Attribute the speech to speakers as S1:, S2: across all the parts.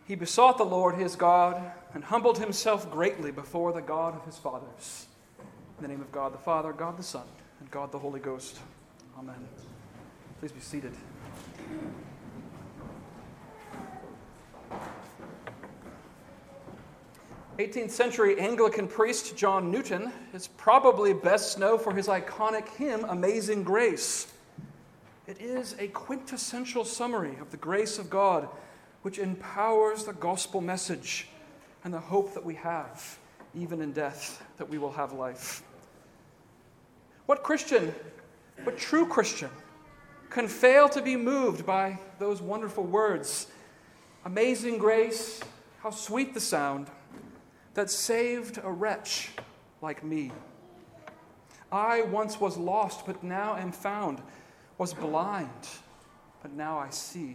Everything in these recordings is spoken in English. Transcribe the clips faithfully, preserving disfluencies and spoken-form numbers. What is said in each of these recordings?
S1: he besought the Lord his God and humbled himself greatly before the God of his fathers. In the name of God the Father, God the Son, and God the Holy Ghost. Amen. Please be seated. eighteenth century Anglican priest John Newton is probably best known for his iconic hymn, Amazing Grace. It is a quintessential summary of the grace of God, which empowers the gospel message and the hope that we have, even in death, that we will have life. What Christian, what true Christian, can fail to be moved by those wonderful words? Amazing grace, how sweet the sound that saved a wretch like me. I once was lost, but now am found, was blind, but now I see.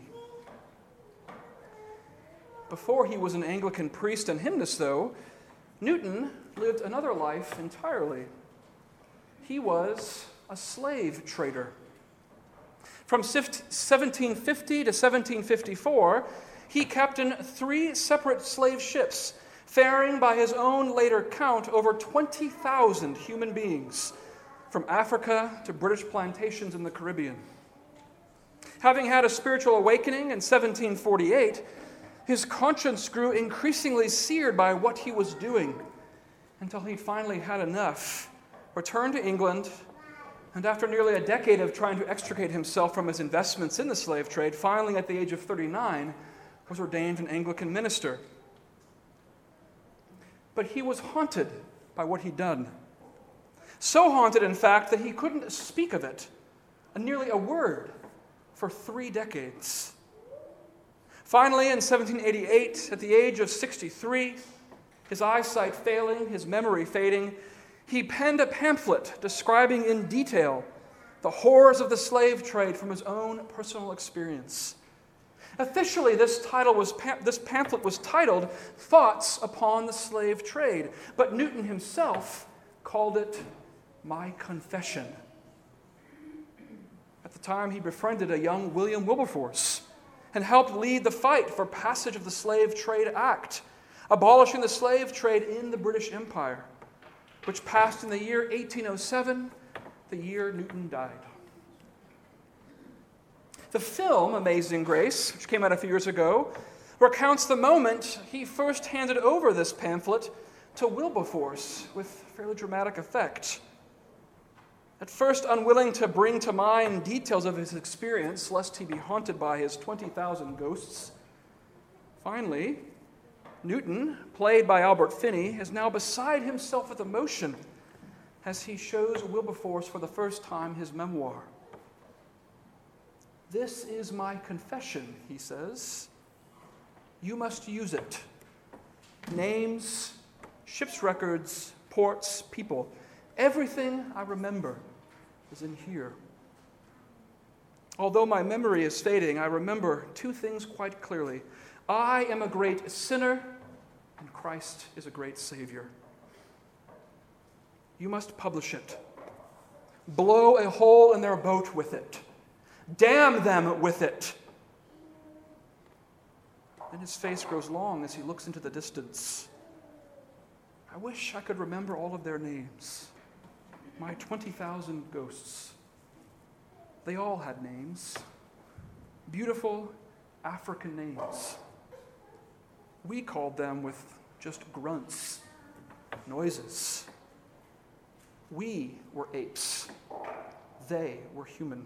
S1: Before he was an Anglican priest and hymnist, though, Newton lived another life entirely. He was a slave trader. From seventeen fifty to seventeen fifty-four, he captained three separate slave ships, ferrying by his own later count over twenty thousand human beings from Africa to British plantations in the Caribbean. Having had a spiritual awakening in seventeen forty-eight, his conscience grew increasingly seared by what he was doing until he finally had enough, returned to England, and after nearly a decade of trying to extricate himself from his investments in the slave trade, finally at the age of thirty-nine, was ordained an Anglican minister. But he was haunted by what he'd done. So haunted, in fact, that he couldn't speak of it, nearly a word, for three decades. Finally, in seventeen eighty-eight, at the age of sixty-three, his eyesight failing, his memory fading, he penned a pamphlet describing in detail the horrors of the slave trade from his own personal experience. Officially, this title was this pamphlet was titled Thoughts Upon the Slave Trade, but Newton himself called it My Confession. At the time, he befriended a young William Wilberforce and helped lead the fight for passage of the Slave Trade Act, abolishing the slave trade in the British Empire, which passed in the year eighteen oh seven, the year Newton died. The film, Amazing Grace, which came out a few years ago, recounts the moment he first handed over this pamphlet to Wilberforce with fairly dramatic effect. At first unwilling to bring to mind details of his experience, lest he be haunted by his twenty thousand ghosts, finally, Newton, played by Albert Finney, is now beside himself with emotion as he shows Wilberforce for the first time his memoir. This is my confession, he says. You must use it. Names, ship's records, ports, people. Everything I remember is in here. Although my memory is fading, I remember two things quite clearly. I am a great sinner, and Christ is a great Savior. You must publish it. Blow a hole in their boat with it. Damn them with it. Then his face grows long as he looks into the distance. I wish I could remember all of their names. My twenty thousand ghosts. They all had names. Beautiful African names. We called them with just grunts, noises. We were apes. They were human.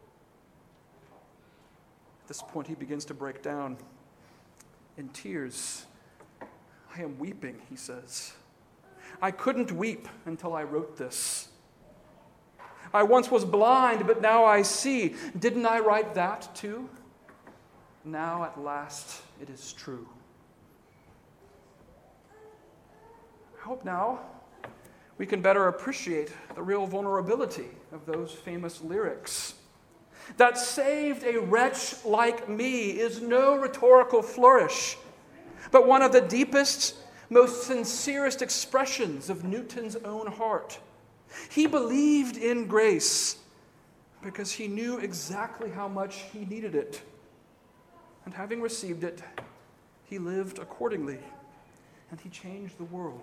S1: At this point, he begins to break down in tears. I am weeping, he says. I couldn't weep until I wrote this. I once was blind, but now I see. Didn't I write that too? Now at last it is true. I hope now we can better appreciate the real vulnerability of those famous lyrics. That saved a wretch like me is no rhetorical flourish, but one of the deepest, most sincerest expressions of Newton's own heart. He believed in grace because he knew exactly how much he needed it. And having received it, he lived accordingly, and he changed the world.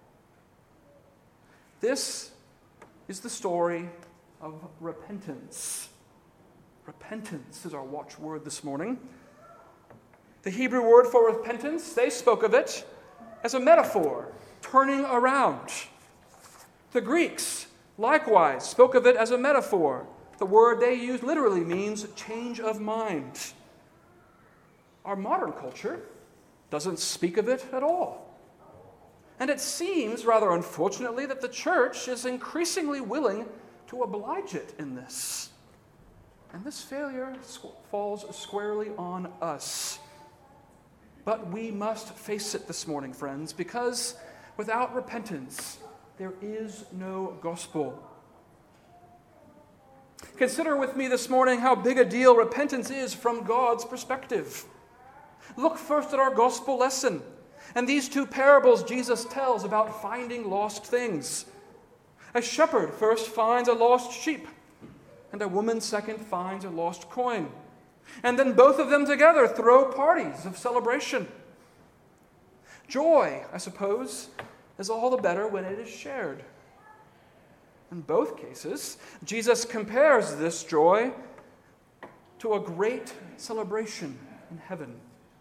S1: This is the story of repentance. Repentance is our watchword this morning. The Hebrew word for repentance, they spoke of it as a metaphor, turning around. The Greeks, likewise, spoke of it as a metaphor. The word they used literally means change of mind. Our modern culture doesn't speak of it at all. And it seems, rather unfortunately, that the church is increasingly willing to oblige it in this. And this failure falls squarely on us. But we must face it this morning, friends, because without repentance, there is no gospel. Consider with me this morning how big a deal repentance is from God's perspective. Look first at our gospel lesson and these two parables Jesus tells about finding lost things. A shepherd first finds a lost sheep, and a woman second finds a lost coin. And then both of them together throw parties of celebration. Joy, I suppose, is all the better when it is shared. In both cases, Jesus compares this joy to a great celebration in heaven.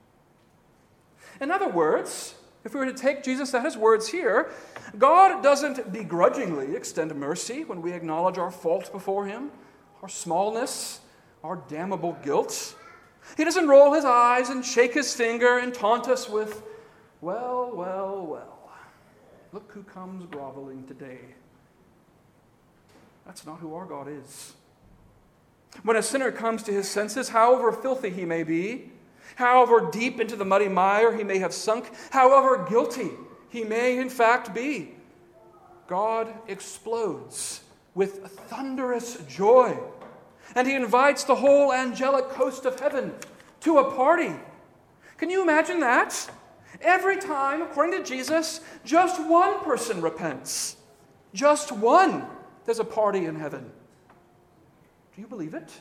S1: In other words, if we were to take Jesus at his words here, God doesn't begrudgingly extend mercy when we acknowledge our fault before him, our smallness, our damnable guilt. He doesn't roll his eyes and shake his finger and taunt us with, well, well, well, look who comes groveling today. That's not who our God is. When a sinner comes to his senses, however filthy he may be, however deep into the muddy mire he may have sunk, however guilty he may in fact be, God explodes with thunderous joy. And he invites the whole angelic host of heaven to a party. Can you imagine that? Every time, according to Jesus, just one person repents. Just one. There's a party in heaven. Do you believe it?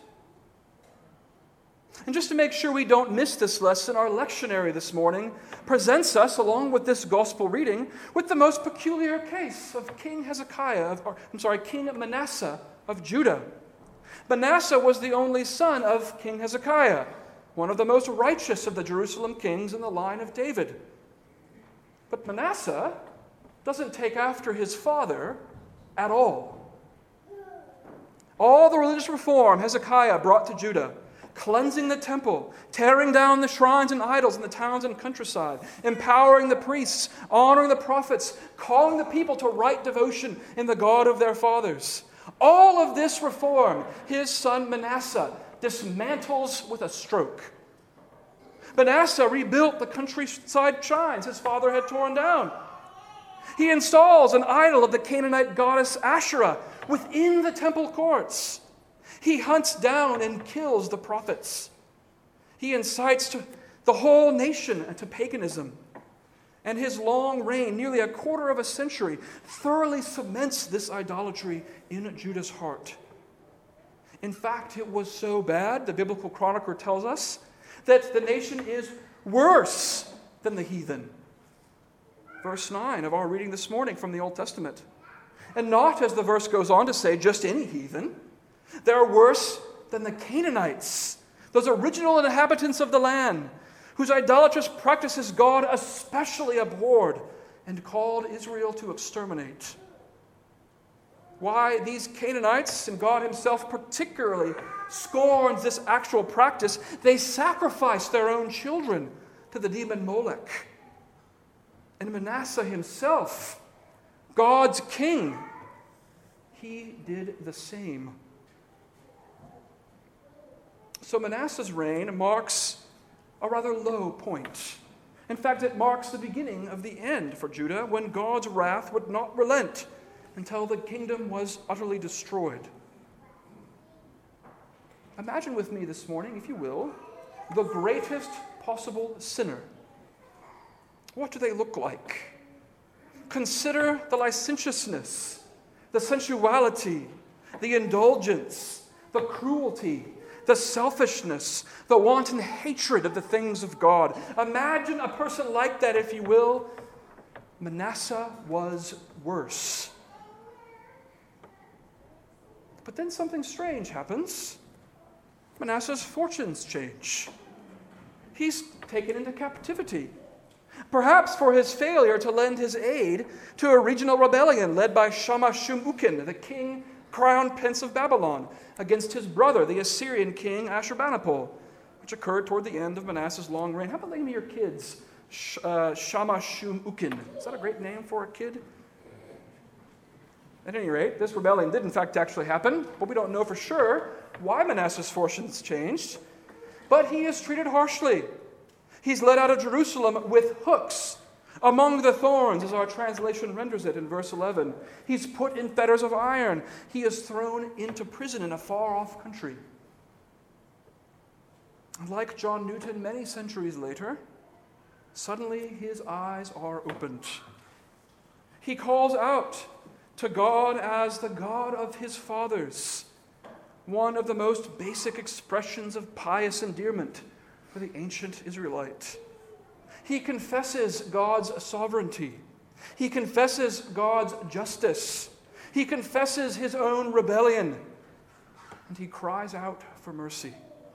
S1: And just to make sure we don't miss this lesson, our lectionary this morning presents us, along with this gospel reading, with the most peculiar case of King Hezekiah, of, or, I'm sorry, King Manasseh of Judah. Manasseh was the only son of King Hezekiah, one of the most righteous of the Jerusalem kings in the line of David. But Manasseh doesn't take after his father at all. All the religious reform Hezekiah brought to Judah, cleansing the temple, tearing down the shrines and idols in the towns and countryside, empowering the priests, honoring the prophets, calling the people to right devotion in the God of their fathers. All of this reform, his son Manasseh dismantles with a stroke. Manasseh rebuilt the countryside shrines his father had torn down. He installs an idol of the Canaanite goddess Asherah within the temple courts. He hunts down and kills the prophets. He incites to the whole nation to paganism. And his long reign, nearly a quarter of a century, thoroughly cements this idolatry in Judah's heart. In fact, it was so bad, the biblical chronicler tells us, that the nation is worse than the heathen. Verse nine of our reading this morning from the Old Testament. And not, as the verse goes on to say, just any heathen. They're worse than the Canaanites, those original inhabitants of the land, whose idolatrous practices God especially abhorred and called Israel to exterminate. Why these Canaanites, and God himself particularly, scorns this actual practice, they sacrifice their own children to the demon Molech. And Manasseh himself, God's king, he did the same. So Manasseh's reign marks a rather low point. In fact, it marks the beginning of the end for Judah, when God's wrath would not relent until the kingdom was utterly destroyed. Imagine with me this morning, if you will, the greatest possible sinner. What do they look like? Consider the licentiousness, the sensuality, the indulgence, the cruelty, the selfishness, the wanton hatred of the things of God. Imagine a person like that, if you will. Manasseh was worse. But then something strange happens. Manasseh's fortunes change. He's taken into captivity, perhaps for his failure to lend his aid to a regional rebellion led by Shamash-shum-ukin, the king crown prince of Babylon, against his brother, the Assyrian king Ashurbanipal, which occurred toward the end of Manasseh's long reign. How about the name of your kids? Sh- uh, Shamash-shum-ukin. Is that a great name for a kid? At any rate, this rebellion did in fact actually happen, but we don't know for sure why Manasseh's fortunes changed. But he is treated harshly. He's led out of Jerusalem with hooks, among the thorns, as our translation renders it in verse eleven. He's put in fetters of iron. He is thrown into prison in a far-off country. Like John Newton many centuries later, suddenly his eyes are opened. He calls out to God as the God of his fathers, one of the most basic expressions of pious endearment for the ancient Israelite. He confesses God's sovereignty. He confesses God's justice. He confesses his own rebellion. And he cries out for mercy.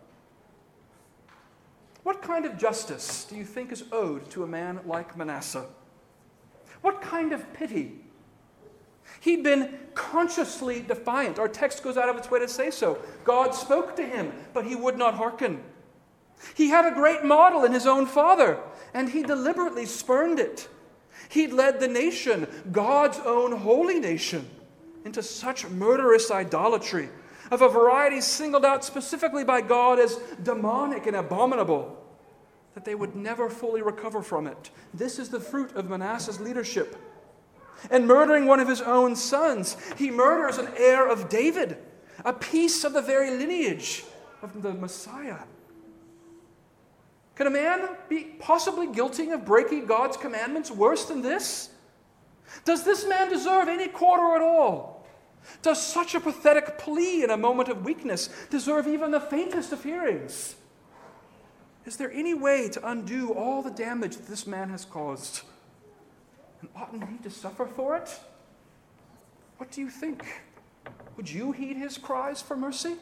S1: What kind of justice do you think is owed to a man like Manasseh? What kind of pity? He'd been consciously defiant. Our text goes out of its way to say so. God spoke to him, but he would not hearken. He had a great model in his own father, and he deliberately spurned it. He'd led the nation, God's own holy nation, into such murderous idolatry of a variety singled out specifically by God as demonic and abominable, that they would never fully recover from it. This is the fruit of Manasseh's leadership. And murdering one of his own sons, he murders an heir of David, a piece of the very lineage of the Messiah. Can a man be possibly guilty of breaking God's commandments worse than this? Does this man deserve any quarter at all? Does such a pathetic plea in a moment of weakness deserve even the faintest of hearings? Is there any way to undo all the damage that this man has caused? And oughtn't he to suffer for it? What do you think? Would you heed his cries for mercy?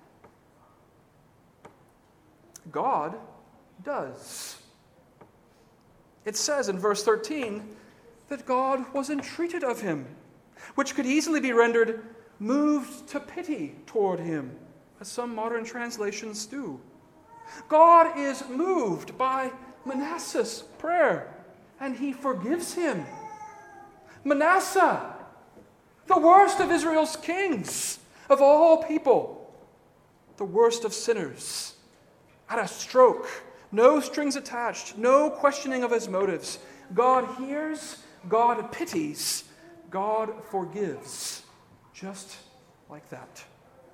S1: God does. It says in verse thirteen that God was entreated of him, which could easily be rendered moved to pity toward him, as some modern translations do. God is moved by Manasseh's prayer, and he forgives him. Manasseh, the worst of Israel's kings, of all people, the worst of sinners, at a stroke, no strings attached, no questioning of his motives. God hears, God pities, God forgives, just like that.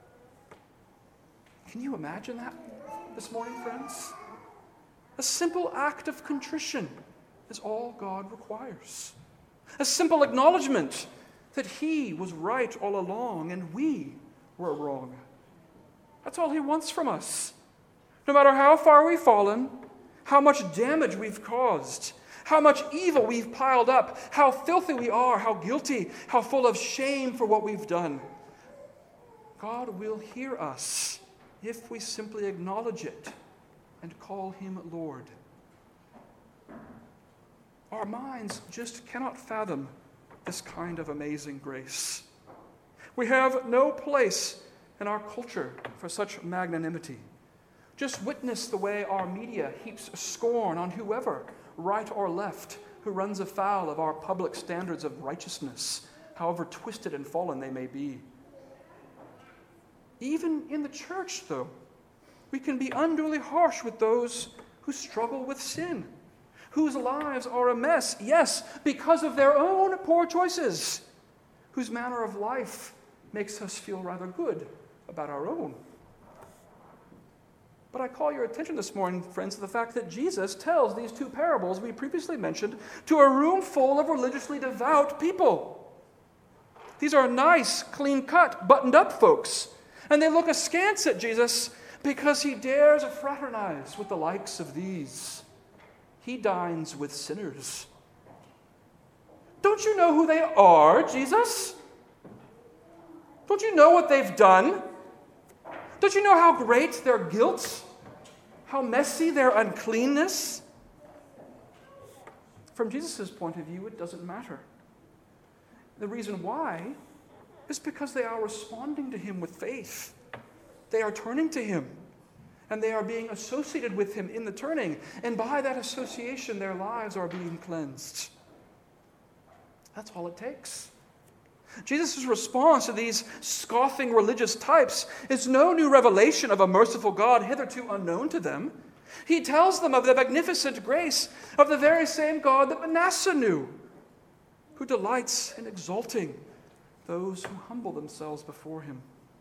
S1: Can you imagine that this morning, friends? A simple act of contrition is all God requires. A simple acknowledgement that he was right all along and we were wrong. That's all he wants from us. No matter how far we've fallen, how much damage we've caused, how much evil we've piled up, how filthy we are, how guilty, how full of shame for what we've done, God will hear us if we simply acknowledge it and call him Lord. Our minds just cannot fathom this kind of amazing grace. We have no place in our culture for such magnanimity. Just witness the way our media heaps scorn on whoever, right or left, who runs afoul of our public standards of righteousness, however twisted and fallen they may be. Even in the church, though, we can be unduly harsh with those who struggle with sin, whose lives are a mess, yes, because of their own poor choices, whose manner of life makes us feel rather good about our own. But I call your attention this morning, friends, to the fact that Jesus tells these two parables we previously mentioned to a room full of religiously devout people. These are nice, clean-cut, buttoned-up folks, and they look askance at Jesus because he dares fraternize with the likes of these. He dines with sinners. Don't you know who they are, Jesus? Don't you know what they've done? Don't you know how great their guilt? How messy their uncleanness? From Jesus' point of view, it doesn't matter. The reason why is because they are responding to him with faith. They are turning to him, and they are being associated with him in the turning, and by that association, their lives are being cleansed. That's all it takes. Jesus' response to these scoffing religious types is no new revelation of a merciful God hitherto unknown to them. He tells them of the magnificent grace of the very same God that Manasseh knew, who delights in exalting those who humble themselves before him.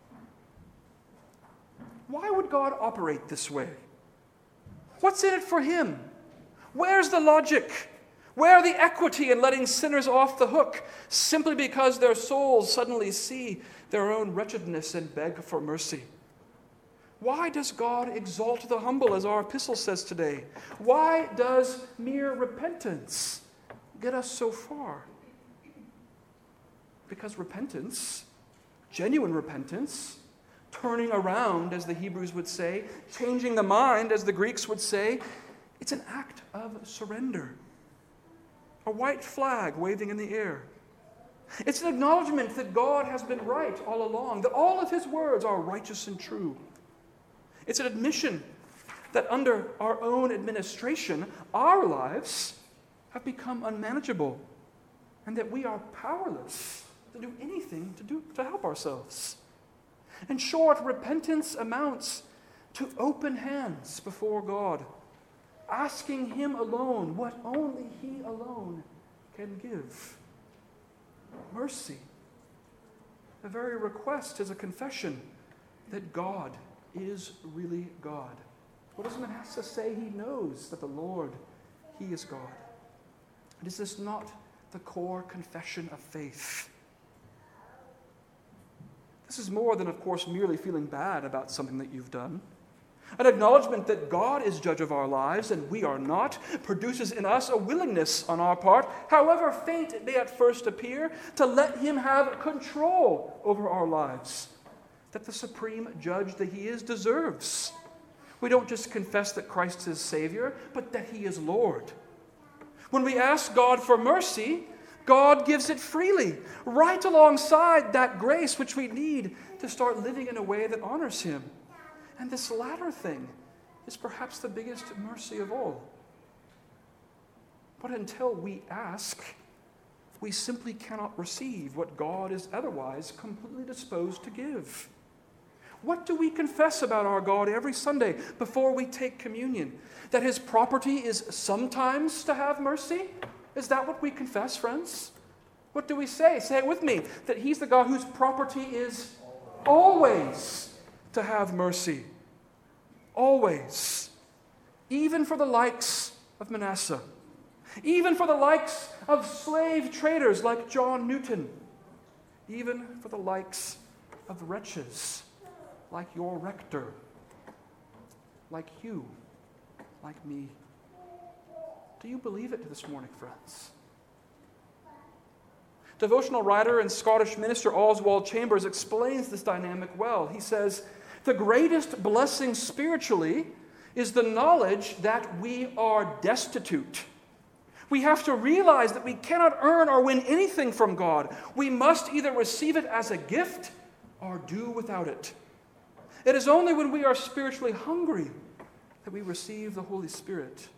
S1: Why would God operate this way? What's in it for him? Where's the logic? Where the equity in letting sinners off the hook simply because their souls suddenly see their own wretchedness and beg for mercy? Why does God exalt the humble, as our epistle says today? Why does mere repentance get us so far? Because repentance, genuine repentance, turning around, as the Hebrews would say, changing the mind, as the Greeks would say, it's an act of surrender. A white flag waving in the air. It's an acknowledgement that God has been right all along, that all of his words are righteous and true. It's an admission that under our own administration, our lives have become unmanageable, and that we are powerless to do anything to do to help ourselves. In short, repentance amounts to open hands before God, asking him alone what only he alone can give. Mercy. The very request is a confession that God is really God. What does Manasseh say? He knows that the Lord, he is God. And is this not the core confession of faith? This is more than, of course, merely feeling bad about something that you've done. An acknowledgement that God is judge of our lives and we are not produces in us a willingness on our part, however faint it may at first appear, to let him have control over our lives, that the supreme judge that he is deserves. We don't just confess that Christ is Savior, but that he is Lord. When we ask God for mercy, God gives it freely, right alongside that grace which we need to start living in a way that honors him. And this latter thing is perhaps the biggest mercy of all. But until we ask, we simply cannot receive what God is otherwise completely disposed to give. What do we confess about our God every Sunday before we take communion? That his property is sometimes to have mercy? Is that what we confess, friends? What do we say? Say it with me. That he's the God whose property is always to have mercy. Always. Even for the likes of Manasseh. Even for the likes of slave traders like John Newton. Even for the likes of wretches like your rector. Like you. Like me. Do you believe it this morning, friends? Devotional writer and Scottish minister Oswald Chambers explains this dynamic well. He says, the greatest blessing spiritually is the knowledge that we are destitute. We have to realize that we cannot earn or win anything from God. We must either receive it as a gift or do without it. It is only when we are spiritually hungry that we receive the Holy Spirit.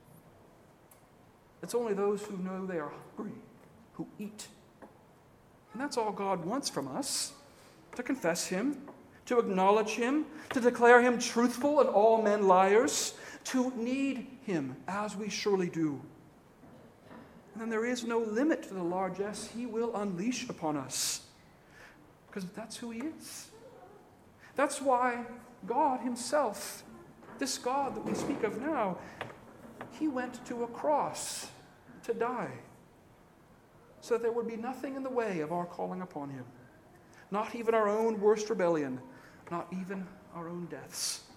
S1: It's only those who know they are hungry who eat. And that's all God wants from us, to confess him, to acknowledge him, to declare him truthful and all men liars, to need him, as we surely do. And then there is no limit to the largesse he will unleash upon us, because that's who he is. That's why God himself, this God that we speak of now, he went to a cross to die, so that there would be nothing in the way of our calling upon him. Not even our own worst rebellion, not even our own deaths.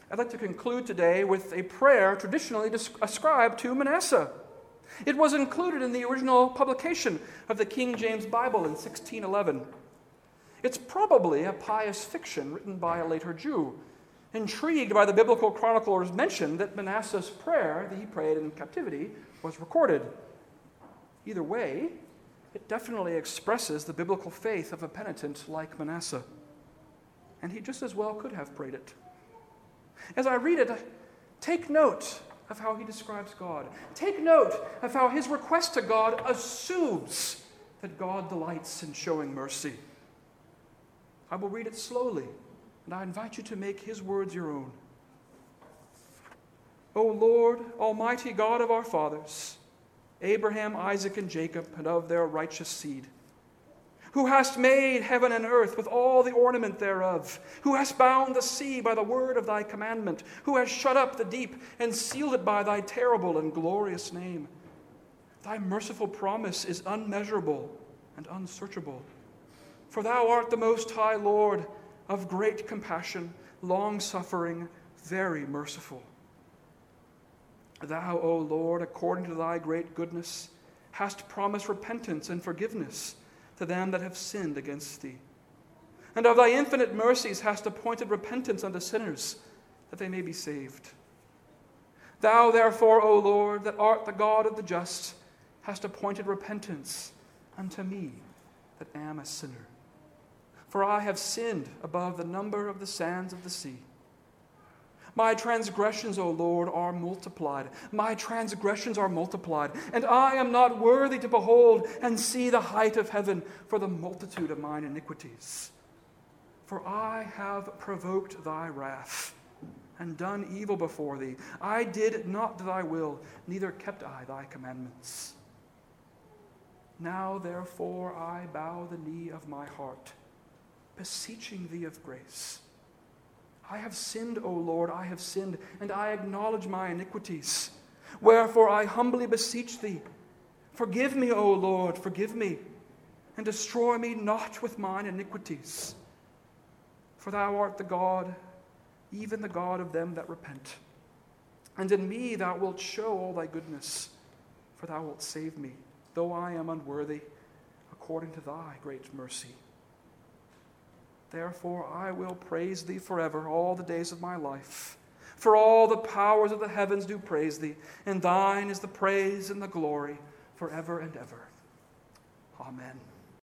S1: I'd like to conclude today with a prayer traditionally ascribed to Manasseh. It was included in the original publication of the King James Bible in sixteen eleven. It's probably a pious fiction written by a later Jew, intrigued by the biblical chronicler's mention that Manasseh's prayer that he prayed in captivity was recorded. Either way, it definitely expresses the biblical faith of a penitent like Manasseh. And he just as well could have prayed it. As I read it, take note of how he describes God. Take note of how his request to God assumes that God delights in showing mercy. I will read it slowly, and I invite you to make his words your own. O Lord, almighty God of our fathers, Abraham, Isaac, and Jacob, and of their righteous seed, who hast made heaven and earth with all the ornament thereof, who hast bound the sea by the word of thy commandment, who hast shut up the deep and sealed it by thy terrible and glorious name. Thy merciful promise is unmeasurable and unsearchable. For thou art the most high Lord, of great compassion, long-suffering, very merciful. Thou, O Lord, according to thy great goodness, hast promised repentance and forgiveness to them that have sinned against thee. And of thy infinite mercies hast appointed repentance unto sinners, that they may be saved. Thou, therefore, O Lord, that art the God of the just, hast appointed repentance unto me, that am a sinner. For I have sinned above the number of the sands of the sea. My transgressions, O Lord, are multiplied. My transgressions are multiplied, and I am not worthy to behold and see the height of heaven for the multitude of mine iniquities. For I have provoked thy wrath and done evil before thee. I did not thy will, neither kept I thy commandments. Now, therefore, I bow the knee of my heart, beseeching thee of grace. I have sinned, O Lord, I have sinned, and I acknowledge my iniquities. Wherefore I humbly beseech thee, forgive me, O Lord, forgive me, and destroy me not with mine iniquities. For thou art the God, even the God of them that repent. And in me thou wilt show all thy goodness, for thou wilt save me, though I am unworthy, according to thy great mercy. Therefore I will praise thee forever, all the days of my life. For all the powers of the heavens do praise thee, and thine is the praise and the glory forever and ever. Amen.